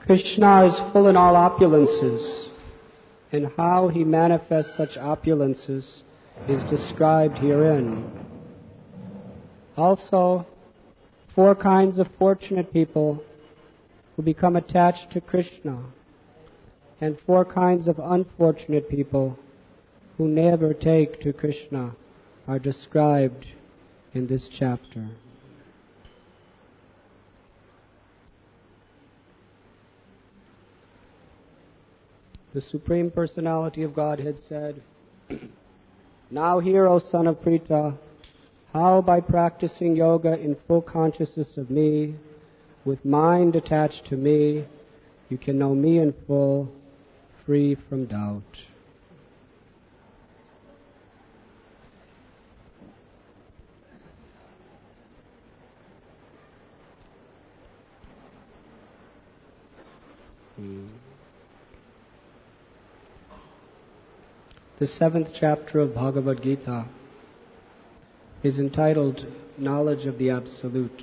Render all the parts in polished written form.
Krishna is full in all opulences, and how he manifests such opulences is described herein. Also, 4 kinds of fortunate people who become attached to Krishna, and 4 kinds of unfortunate people who never take to Krishna are described in this chapter. The Supreme Personality of Godhead said, "Now hear, O son of Pritha, how by practicing yoga in full consciousness of me, with mind attached to me, you can know me in full, free from doubt." The 7th chapter of Bhagavad Gita is entitled Knowledge of the Absolute.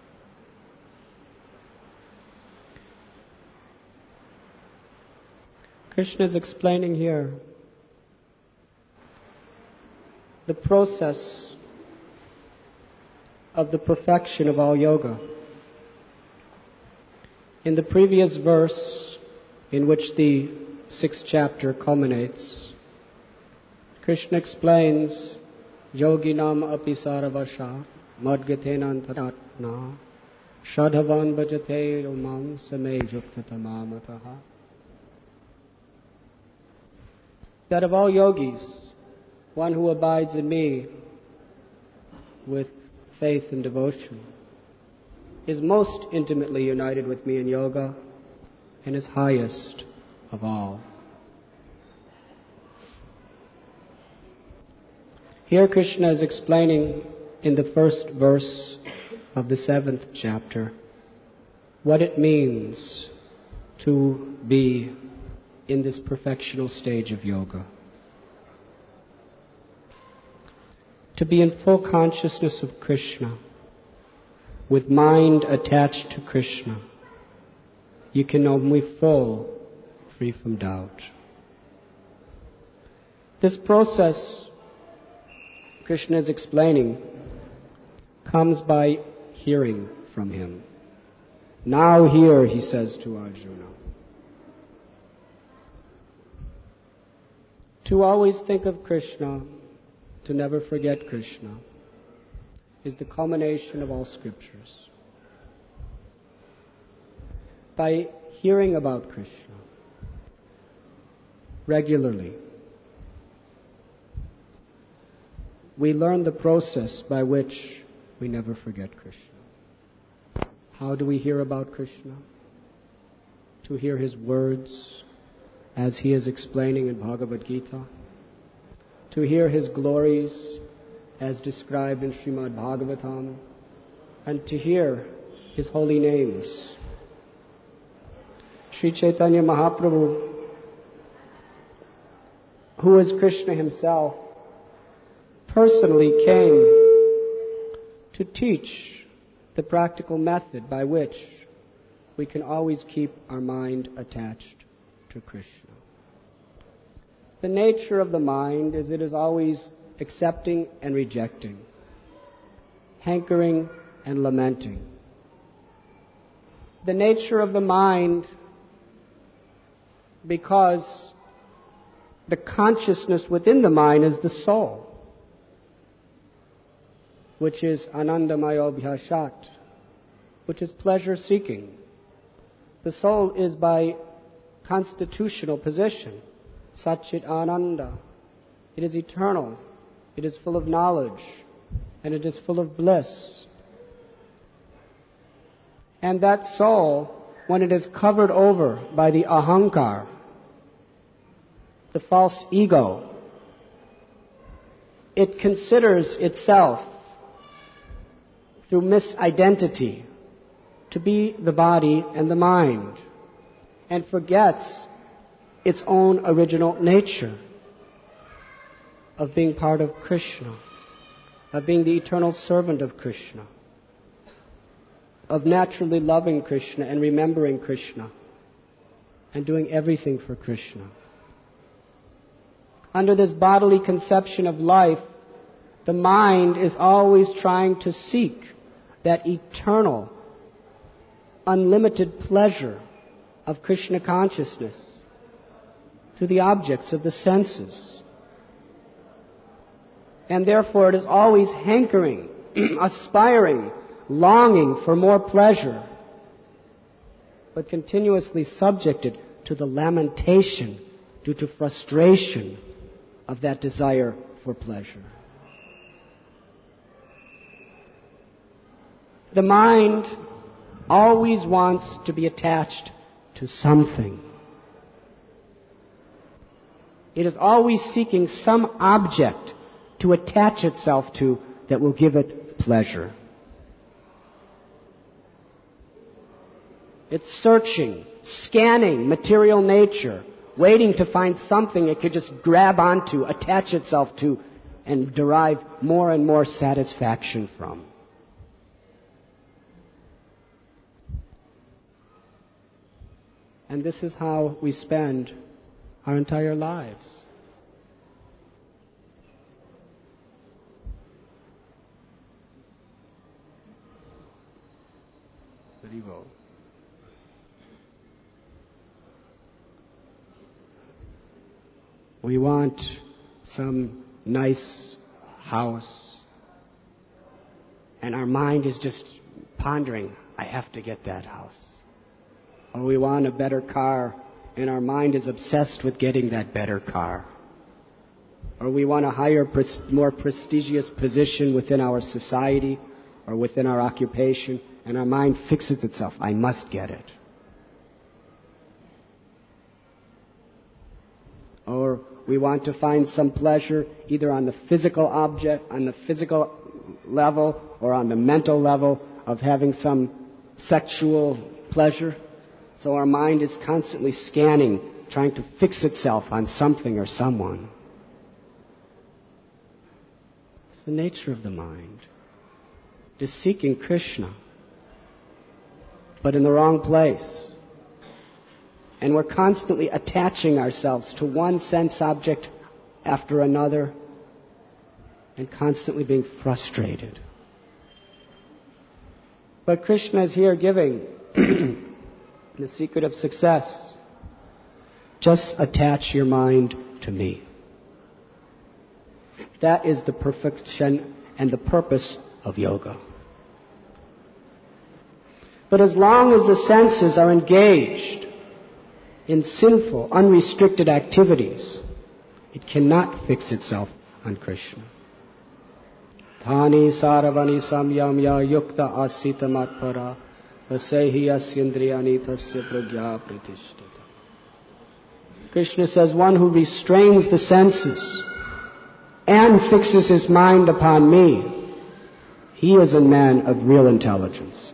Krishna is explaining here the process of the perfection of all yoga. In the previous verse, in which the 6th chapter culminates, Krishna explains, Yoginam api saravasha madgatenantaratna shadhavan bhajate umam same yuktatamamataha. That of all yogis, one who abides in me with faith and devotion is most intimately united with me in yoga and is highest of all. Here Krishna is explaining in the first verse of the 7th chapter what it means to be in this perfectional stage of yoga. To be in full consciousness of Krishna, with mind attached to Krishna, you can know me full, free from doubt. This process, Krishna is explaining, comes by hearing from him. Now hear, he says to Arjuna. To always think of Krishna, to never forget Krishna, is the culmination of all scriptures. By hearing about Krishna regularly, we learn the process by which we never forget Krishna. How do we hear about Krishna? To hear his words, as he is explaining in Bhagavad Gita. To hear his glories, as described in Srimad Bhagavatam. And to hear his holy names. Sri Chaitanya Mahaprabhu, who is Krishna himself, personally came to teach the practical method by which we can always keep our mind attached to Krishna. The nature of the mind is it is always accepting and rejecting, hankering and lamenting. The nature of the mind, because the consciousness within the mind is the soul, which is anandamayo bhyashat, which is pleasure-seeking. The soul is by constitutional position Satchit Ananda. It is eternal. It is full of knowledge. And it is full of bliss. And that soul, when it is covered over by the ahankar, the false ego, it considers itself, through misidentity, to be the body and the mind, and forgets its own original nature of being part of Krishna, of being the eternal servant of Krishna, of naturally loving Krishna and remembering Krishna and doing everything for Krishna. Under this bodily conception of life, the mind is always trying to seek that eternal, unlimited pleasure of Krishna consciousness through the objects of the senses. And therefore it is always hankering, aspiring, longing for more pleasure, but continuously subjected to the lamentation due to frustration of that desire for pleasure. The mind always wants to be attached to something. It is always seeking some object to attach itself to that will give it pleasure. It's searching, scanning material nature, waiting to find something it could just grab onto, attach itself to, and derive more and more satisfaction from. And this is how we spend our entire lives. Haribo. We want some nice house, and our mind is just pondering, I have to get that house. Or we want a better car, and our mind is obsessed with getting that better car. Or we want a higher, more prestigious position within our society or within our occupation, and our mind fixes itself, I must get it. Or we want to find some pleasure either on the physical object, on the physical level, or on the mental level of having some sexual pleasure. So our mind is constantly scanning, trying to fix itself on something or someone. It's the nature of the mind. It is seeking Krishna, but in the wrong place. And we're constantly attaching ourselves to one sense object after another and constantly being frustrated. But Krishna is here giving the secret of success. Just attach your mind to me. That is the perfection and the purpose of yoga. But as long as the senses are engaged in sinful, unrestricted activities, it cannot fix itself on Krishna. Dhani saravani samyamya yukta asita matpara vasehi asyendriyani tasya pragya pratishtata. Krishna says, one who restrains the senses and fixes his mind upon me, he is a man of real intelligence.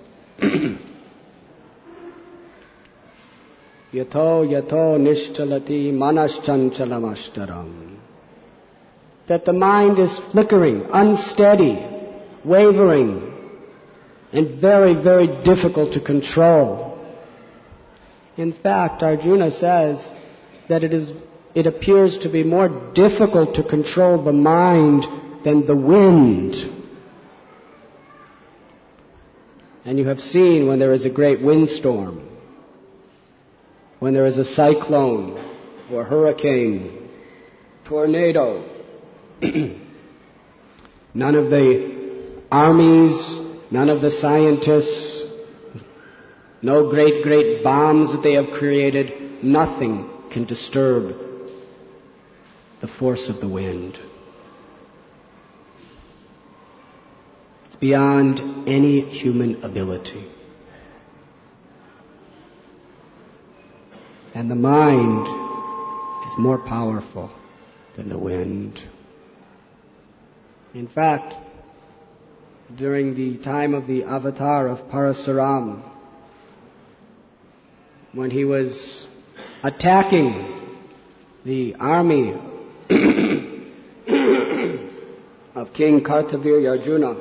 Yato nishchalati manaschanchalamashtaram. That the mind is flickering, unsteady, wavering, and very, very difficult to control. In fact, Arjuna says that it appears to be more difficult to control the mind than the wind. And you have seen when there is a great windstorm, when there is a cyclone or hurricane, tornado, none of the armies, none of the scientists, no great bombs that they have created, nothing can disturb the force of the wind. It's beyond any human ability. And the mind is more powerful than the wind. In fact, during the time of the avatar of Parasuram, when he was attacking the army of King Kartavirya Arjuna,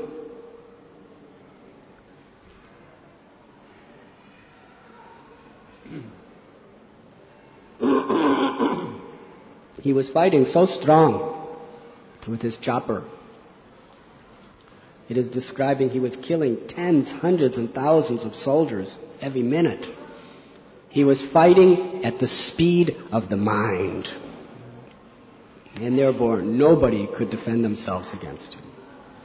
He was fighting so strong with his chopper. It is describing he was killing tens, hundreds, and thousands of soldiers every minute. He was fighting at the speed of the mind. And therefore, nobody could defend themselves against him.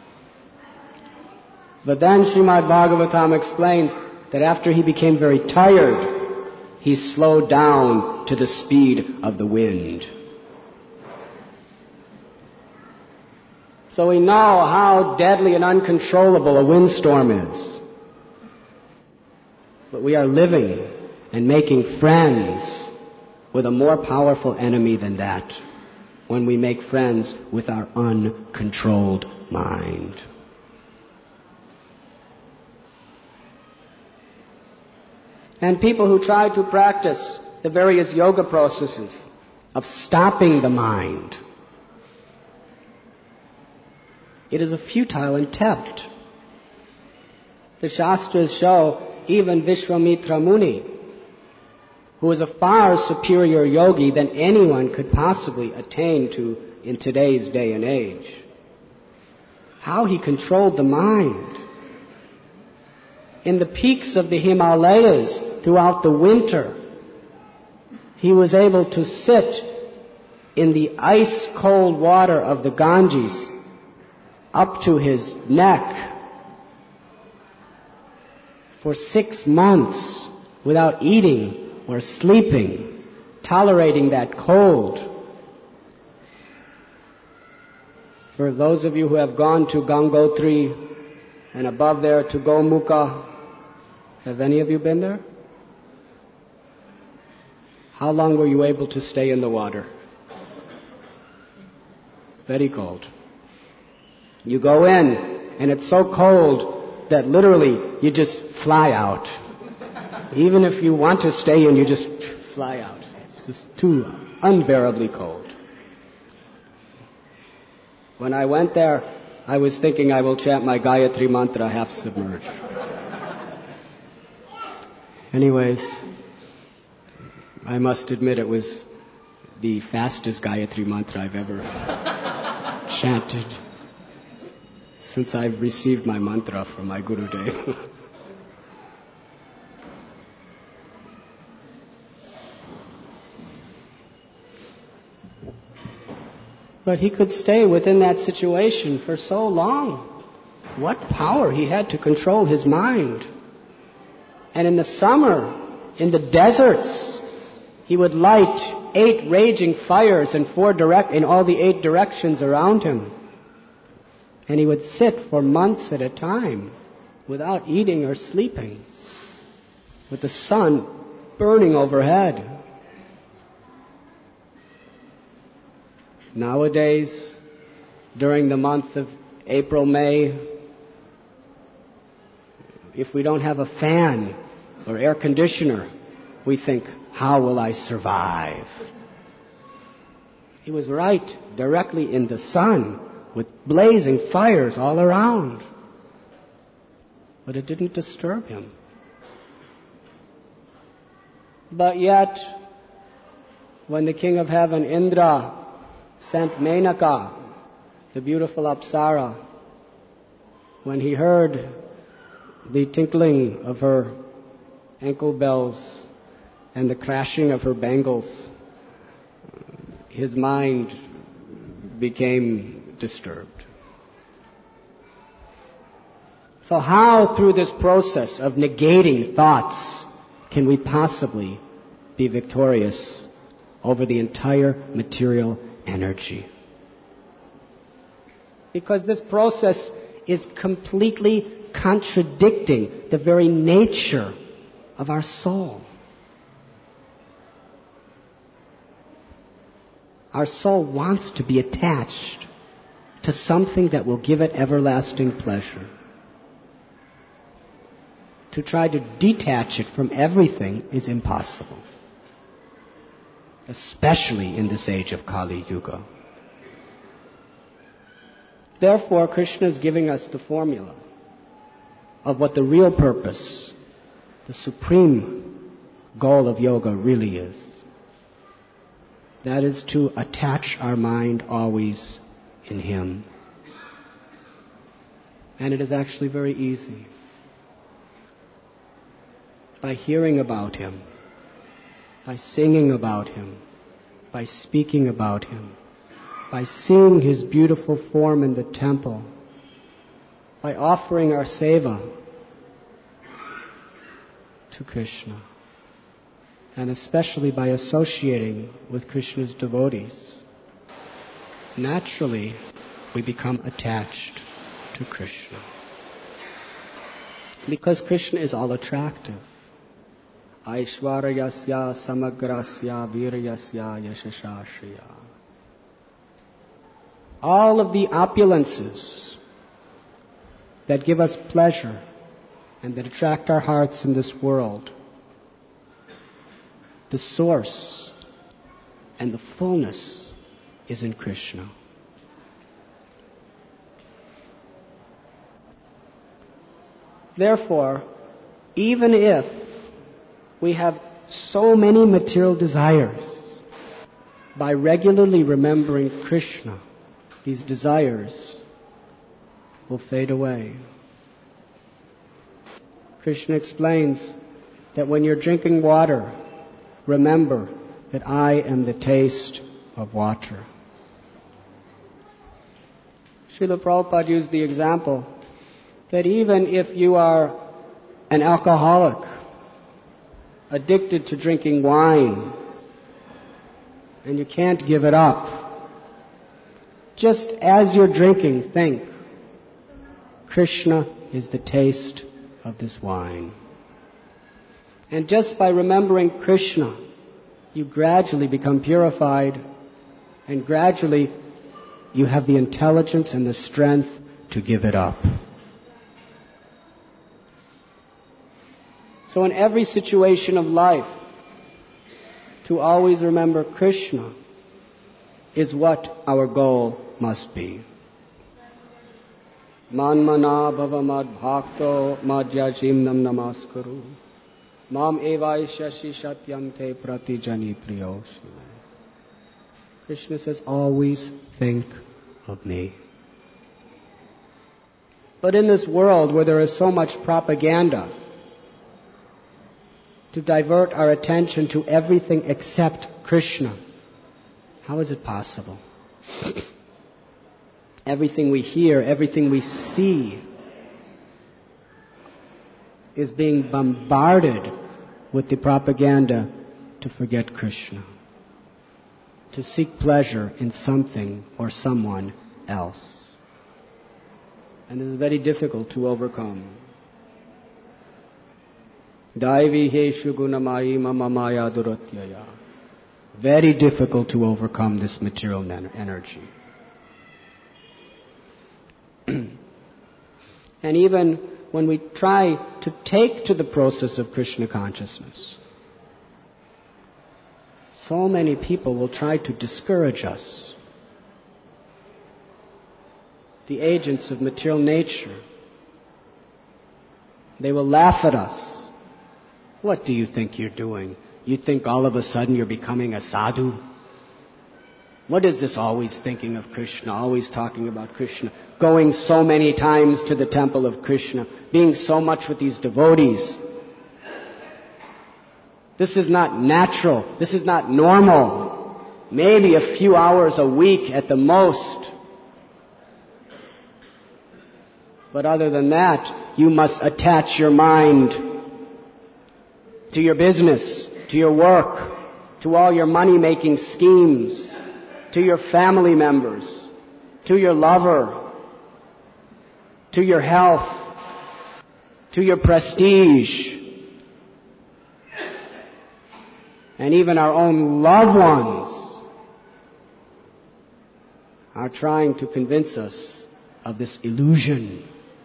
But then Srimad Bhagavatam explains that after he became very tired, he slowed down to the speed of the wind. So we know how deadly and uncontrollable a windstorm is. But we are living and making friends with a more powerful enemy than that when we make friends with our uncontrolled mind. And people who try to practice the various yoga processes of stopping the mind, it is a futile attempt. The Shastras show even Vishwamitra Muni, who is a far superior yogi than anyone could possibly attain to in today's day and age, how he controlled the mind. In the peaks of the Himalayas throughout the winter, he was able to sit in the ice-cold water of the Ganges up to his neck for 6 months without eating or sleeping, tolerating that cold. For those of you who have gone to Gangotri and above there to Gomukha, have any of you been there? How long were you able to stay in the water? It's very cold. You go in, and it's so cold that literally you just fly out. Even if you want to stay in, you just fly out. It's just too unbearably cold. When I went there, I was thinking I will chant my Gayatri mantra half submerged. Anyways, I must admit it was the fastest Gayatri mantra I've ever chanted since I've received my mantra from my Gurudev. But he could stay within that situation for so long. What power he had to control his mind. And in the summer, in the deserts, he would light 8 raging fires in all the 8 directions around him. And he would sit for months at a time without eating or sleeping, with the sun burning overhead. Nowadays, during the month of April, May, if we don't have a fan or air conditioner, we think, how will I survive? He was right, directly in the sun, with blazing fires all around. But it didn't disturb him. But yet, when the King of Heaven, Indra, sent Menaka, the beautiful Apsara, when he heard the tinkling of her ankle bells and the crashing of her bangles, his mind became disturbed. So how, through this process of negating thoughts, can we possibly be victorious over the entire material energy? Because this process is completely contradicting the very nature of our soul. Our soul wants to be attached to something that will give it everlasting pleasure. To try to detach it from everything is impossible, especially in this age of Kali Yuga. Therefore, Krishna is giving us the formula of what the real purpose, the supreme goal of yoga really is. That is to attach our mind always in Him. And it is actually very easy. By hearing about Him, by singing about Him, by speaking about Him, by seeing His beautiful form in the temple, by offering our seva to Krishna, and especially by associating with Krishna's devotees, naturally we become attached to Krishna. Because Krishna is all attractive. Aishwarayasya samagrasya viryasya yashashashriya. All of the opulences that give us pleasure and that attract our hearts in this world, the source and the fullness is in Krishna. Therefore, even if we have so many material desires, by regularly remembering Krishna, these desires will fade away. Krishna explains that when you're drinking water, remember that I am the taste of water. Srila Prabhupada used the example that even if you are an alcoholic, addicted to drinking wine, and you can't give it up, just as you're drinking, think, Krishna is the taste of this wine. And just by remembering Krishna, you gradually become purified, and gradually you have the intelligence and the strength to give it up. So in every situation of life, to always remember Krishna is what our goal must be. Manmana bhava mad bhakto madhyajimnam namaskaru mam evaishashi shatyante pratijani priyoshime. Krishna says, always think of me. But in this world where there is so much propaganda to divert our attention to everything except Krishna, how is it possible? Everything we hear, everything we see is being bombarded with the propaganda to forget Krishna, to seek pleasure in something or someone else. And this is very difficult to overcome. Daivi heshu gunamayi mama maya duratyaya. Very difficult to overcome this material energy. And even when we try to take to the process of Krishna consciousness, so many people will try to discourage us. The agents of material nature, they will laugh at us. What do you think you're doing? You think all of a sudden you're becoming a sadhu? What is this always thinking of Krishna, always talking about Krishna, going so many times to the temple of Krishna, being so much with these devotees? This is not natural. This is not normal. Maybe a few hours a week at the most. But other than that, you must attach your mind to your business, to your work, to all your money-making schemes, to your family members, to your lover, to your health, to your prestige, and even our own loved ones are trying to convince us of this illusion.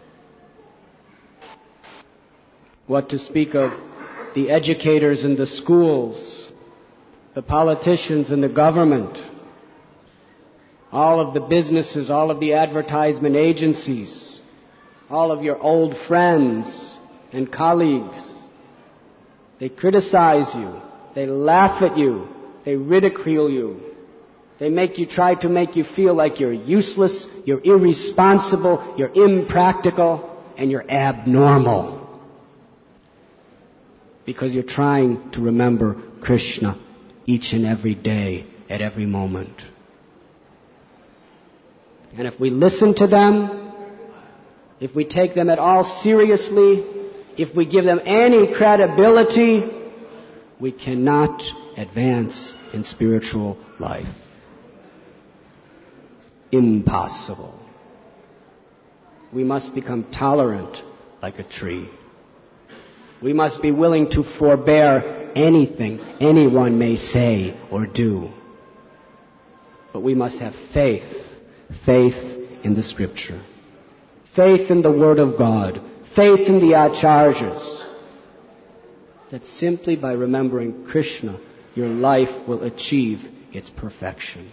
What to speak of the educators in the schools, the politicians in the government, all of the businesses, all of the advertisement agencies, all of your old friends and colleagues. They criticize you, they laugh at you, they ridicule you. They try to make you feel like you're useless, you're irresponsible, you're impractical, and you're abnormal. Because you're trying to remember Krishna each and every day, at every moment. And if we listen to them, if we take them at all seriously, if we give them any credibility, we cannot advance in spiritual life. Impossible. We must become tolerant like a tree. We must be willing to forbear anything anyone may say or do. But we must have faith in the Scripture, faith in the Word of God, faith in the Acharyas, that simply by remembering Krishna, your life will achieve its perfection.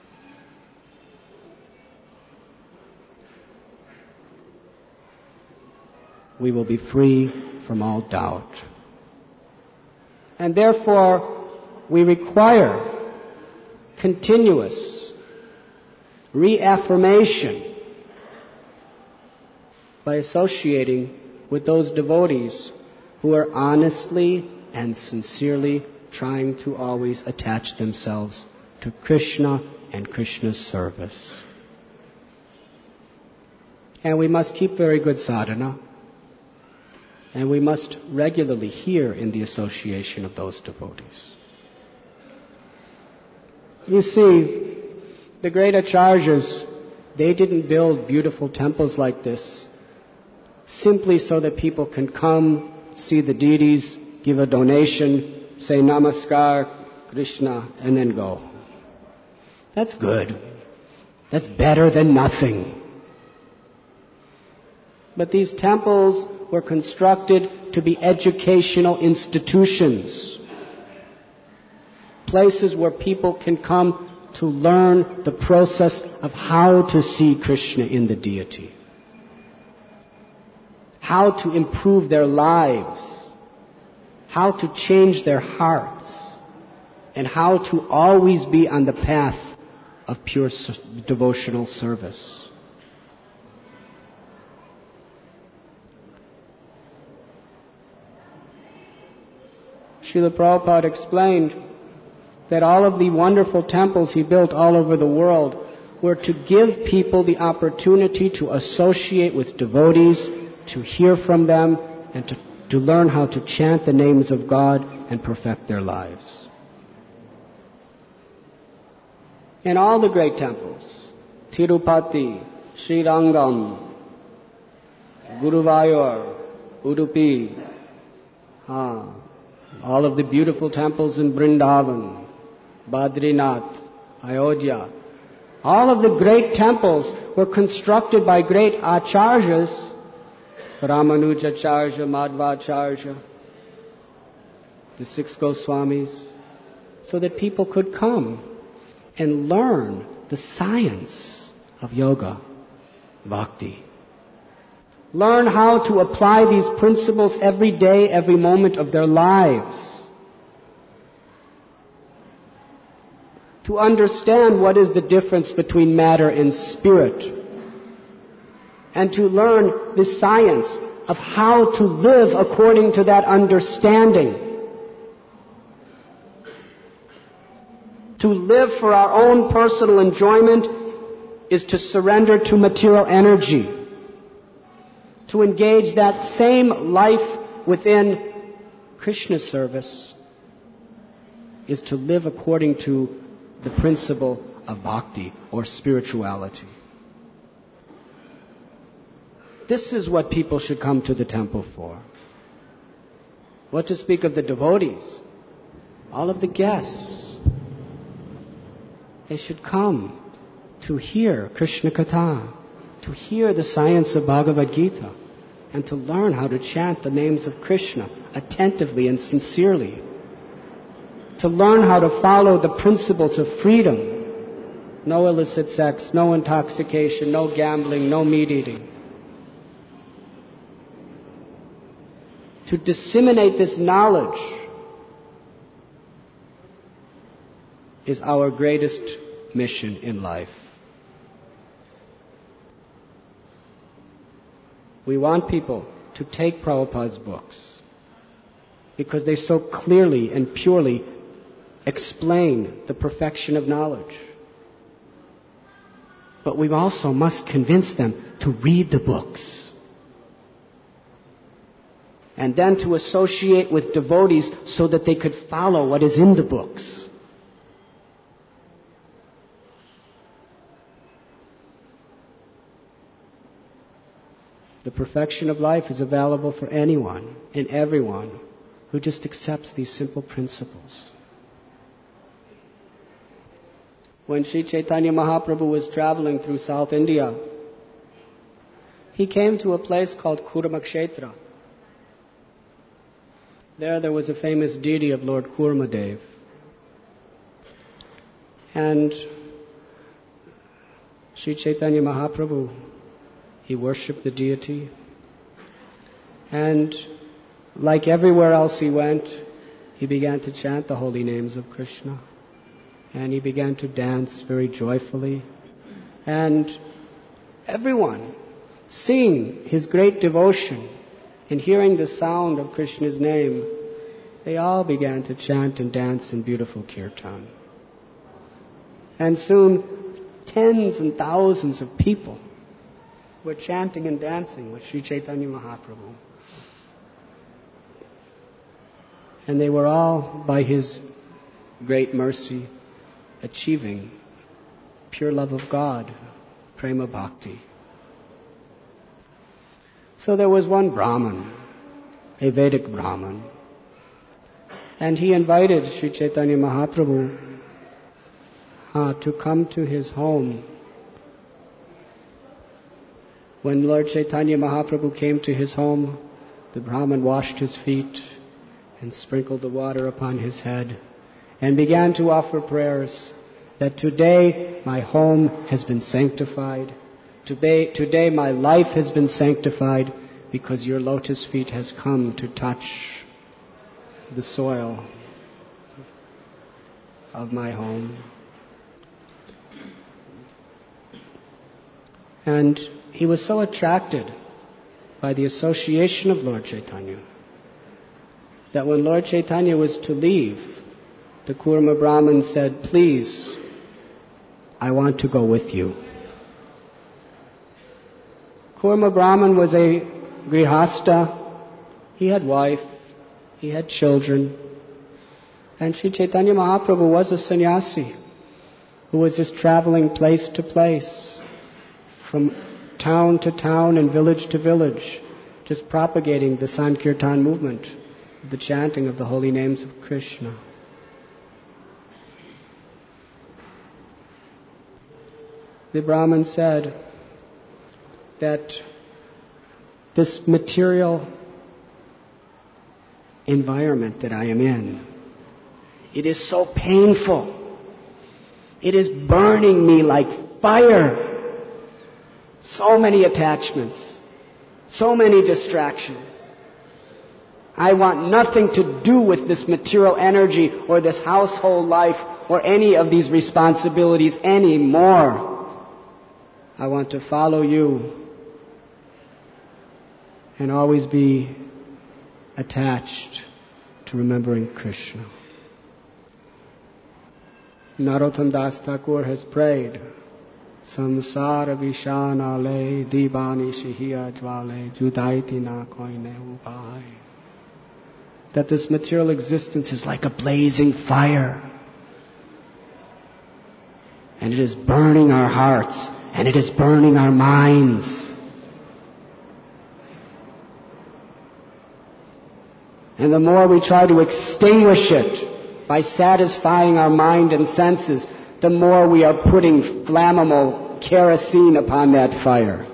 We will be free from all doubt. And therefore, we require continuous reaffirmation by associating with those devotees who are honestly and sincerely trying to always attach themselves to Krishna and Krishna's service. And we must keep very good sadhana. And we must regularly hear in the association of those devotees. You see, the great acharyas, they didn't build beautiful temples like this simply so that people can come, see the deities, give a donation, say Namaskar, Krishna, and then go. That's good. That's better than nothing. But these temples were constructed to be educational institutions, places where people can come to learn the process of how to see Krishna in the deity, how to improve their lives, how to change their hearts, and how to always be on the path of pure devotional service. Srila Prabhupada explained that all of the wonderful temples he built all over the world were to give people the opportunity to associate with devotees, to hear from them, and to learn how to chant the names of God and perfect their lives. In all the great temples, Tirupati, Srirangam, Guruvayur, Udupi, all of the beautiful temples in Vrindavan, Badrinath, Ayodhya, all of the great temples were constructed by great acharyas, Ramanujacharya, Madhvacharya, the 6 Goswamis, so that people could come and learn the science of yoga, bhakti. Learn how to apply these principles every day, every moment of their lives. To understand what is the difference between matter and spirit. And to learn the science of how to live according to that understanding. To live for our own personal enjoyment is to surrender to material energy. To engage that same life within Krishna's service is to live according to the principle of bhakti or spirituality. This is what people should come to the temple for. What to speak of the devotees, all of the guests. They should come to hear Krishna Katha, to hear the science of Bhagavad Gita, and to learn how to chant the names of Krishna attentively and sincerely. To learn how to follow the principles of freedom. No illicit sex, no intoxication, no gambling, no meat eating. To disseminate this knowledge is our greatest mission in life. We want people to take Prabhupada's books because they so clearly and purely explain the perfection of knowledge. But we also must convince them to read the books and then to associate with devotees so that they could follow what is in the books. The perfection of life is available for anyone and everyone who just accepts these simple principles. When Sri Chaitanya Mahaprabhu was traveling through South India, he came to a place called Kurmakshetra. There was a famous deity of Lord Kurmadev. And Sri Chaitanya Mahaprabhu, he worshipped the deity. And like everywhere else he went, he began to chant the holy names of Krishna. And he began to dance very joyfully. And everyone, seeing his great devotion and hearing the sound of Krishna's name, they all began to chant and dance in beautiful kirtan. And soon, tens and thousands of people were chanting and dancing with Sri Chaitanya Mahaprabhu. And they were all, by his great mercy, achieving pure love of God, prema bhakti. So there was one Brahman, a Vedic Brahman, and he invited Sri Chaitanya Mahaprabhu to come to his home. When Lord Chaitanya Mahaprabhu came to his home, the Brahman washed his feet and sprinkled the water upon his head and began to offer prayers that today my home has been sanctified. Today my life has been sanctified because your lotus feet has come to touch the soil of my home. And he was so attracted by the association of Lord Chaitanya that when Lord Chaitanya was to leave, the Kurma Brahman said, "Please, I want to go with you." Kurma Brahman was a grihasta. He had wife, he had children. And Sri Chaitanya Mahaprabhu was a sannyasi who was just traveling place to place, from town to town and village to village, just propagating the Sankirtan movement, the chanting of the holy names of Krishna. The Brahmin said that this material environment that I am in, it is so painful. It is burning me like fire. So many attachments, so many distractions. I want nothing to do with this material energy or this household life or any of these responsibilities anymore. I want to follow you and always be attached to remembering Krishna. Narottam Das Thakur has prayed, Samsara Vishanale Dibani Shihya Jwale Judaiti Na Koine Upai. That this material existence is like a blazing fire. And it is burning our hearts, and it is burning our minds. And the more we try to extinguish it by satisfying our mind and senses, the more we are putting flammable kerosene upon that fire.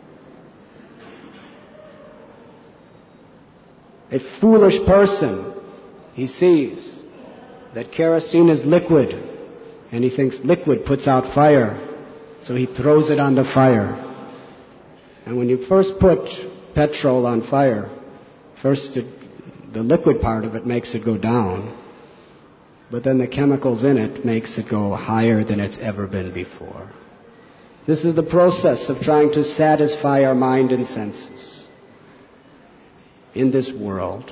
A foolish person, he sees that kerosene is liquid, and he thinks liquid puts out fire, so he throws it on the fire. And when you first put petrol on fire, first the liquid part of it makes it go down. but then the chemicals in it makes it go higher than it's ever been before. This is the process of trying to satisfy our mind and senses in this world.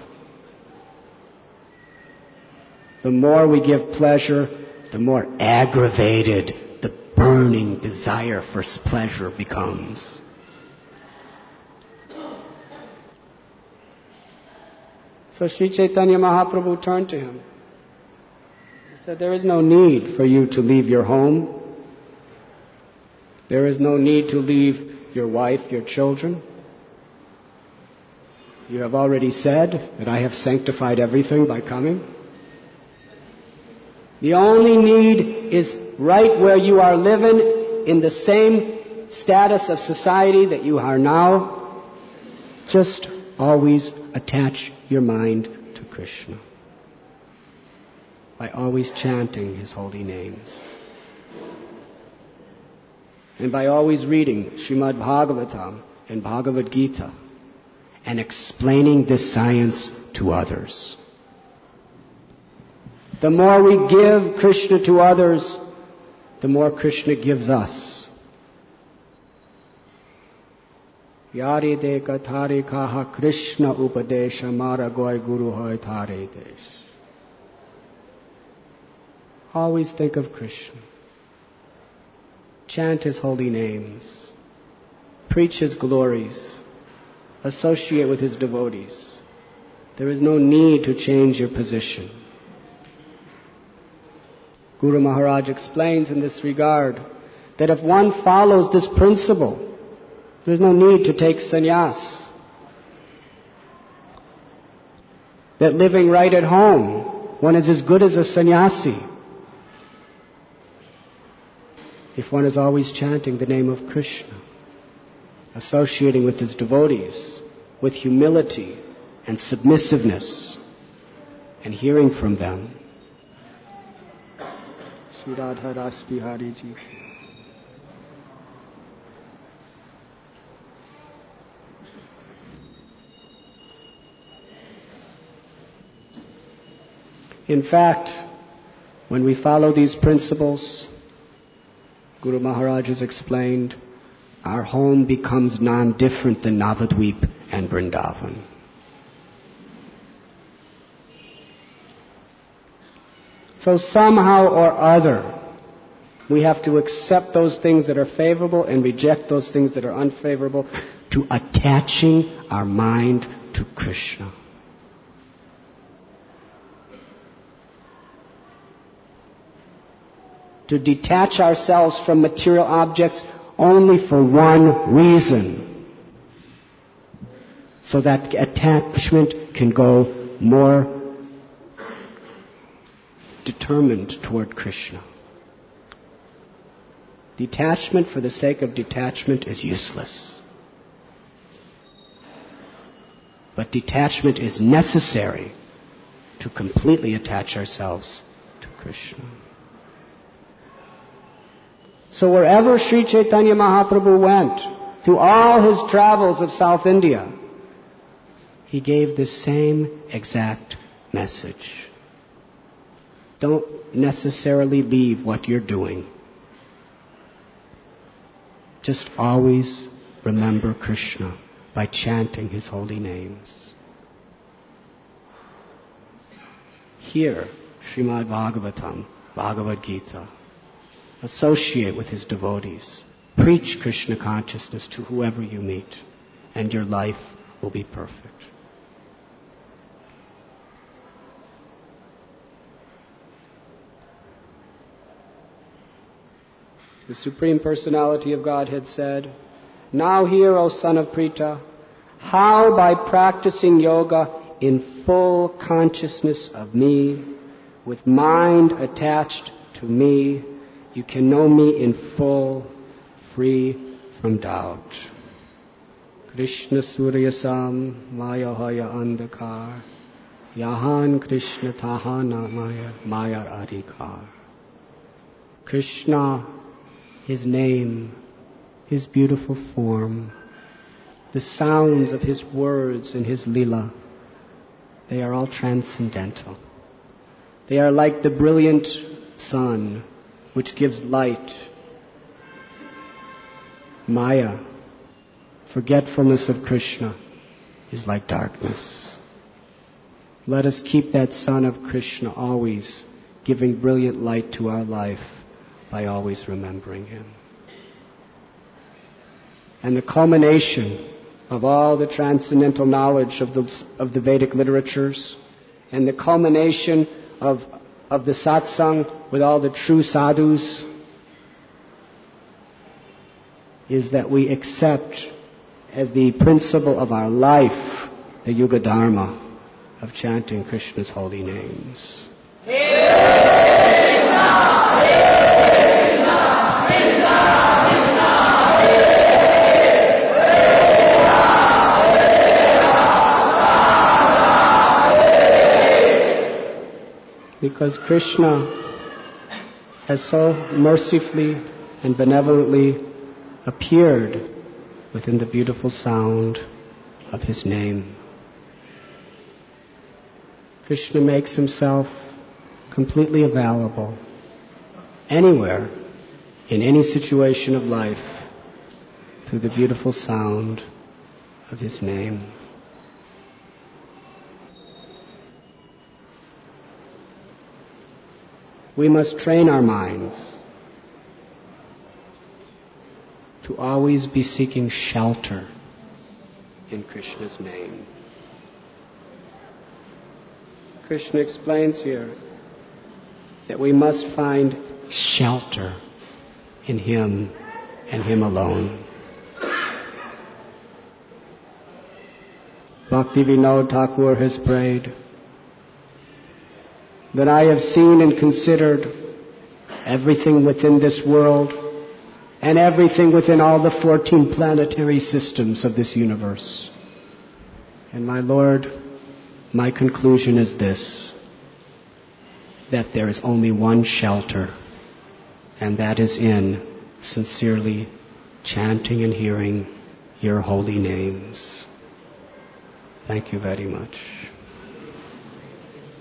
The more we give pleasure, the more aggravated the burning desire for pleasure becomes. So Sri Chaitanya Mahaprabhu turned to him. He said, there is no need for you to leave your home. There is no need to leave your wife, your children. You have already said that I have sanctified everything by coming. The only need is right where you are living, in the same status of society that you are now. Just always attach your mind to Krishna by always chanting His holy names. And by always reading Srimad Bhagavatam and Bhagavad Gita and explaining this science to others. The more we give Krishna to others, the more Krishna gives us. Yari de kathari kaha Krishna upadesha mara goy guru hoy thare desh. Always think of Krishna. Chant His holy names. Preach His glories. Associate with His devotees. There is no need to change your position. Guru Maharaj explains in this regard that if one follows this principle, there's no need to take sannyas. That living right at home, one is as good as a sannyasi. If one is always chanting the name of Krishna, associating with his devotees, with humility and submissiveness, and hearing from them. Shri Radha Ras Bihari Ji. In fact, when we follow these principles, Guru Maharaj has explained, our home becomes non-different than Navadvip and Vrindavan. So somehow or other, we have to accept those things that are favorable and reject those things that are unfavorable to attaching our mind to Krishna. To detach ourselves from material objects only for one reason, so that attachment can go more determined toward Krishna. Detachment for the sake of detachment is useless. But detachment is necessary to completely attach ourselves to Krishna. So wherever Sri Chaitanya Mahaprabhu went, through all his travels of South India, he gave the same exact message. Don't necessarily leave what you're doing. Just always remember Krishna by chanting His holy names. Hear Srimad Bhagavatam, Bhagavad Gita. Associate with His devotees. Preach Krishna consciousness to whoever you meet, and your life will be perfect. The Supreme Personality of Godhead said, "Now hear, O son of Pritha, how by practicing yoga in full consciousness of me, with mind attached to me, you can know me in full, free from doubt. Krishna Suryasam Maya Haya Andhakar, Yahan Krishna Tahana Maya Adhikar." Krishna, His name, His beautiful form, the sounds of His words and His lila, they are all transcendental. They are like the brilliant sun which gives light. Maya, forgetfulness of Krishna, is like darkness. Let us keep that sun of Krishna always giving brilliant light to our life by always remembering him. And the culmination of all the transcendental knowledge of the Vedic literatures, and the culmination of the satsang with all the true sadhus, is that we accept as the principle of our life the Yuga Dharma of chanting Krishna's holy names. Because Krishna has so mercifully and benevolently appeared within the beautiful sound of his name. Krishna makes himself completely available anywhere, in any situation of life, through the beautiful sound of his name. We must train our minds to always be seeking shelter in Krishna's name. Krishna explains here that we must find shelter in him and him alone. Bhaktivinoda Thakur has prayed that I have seen and considered everything within this world and everything within all the 14 planetary systems of this universe. And my Lord, my conclusion is this, that there is only one shelter, and that is in sincerely chanting and hearing your holy names. Thank you very much.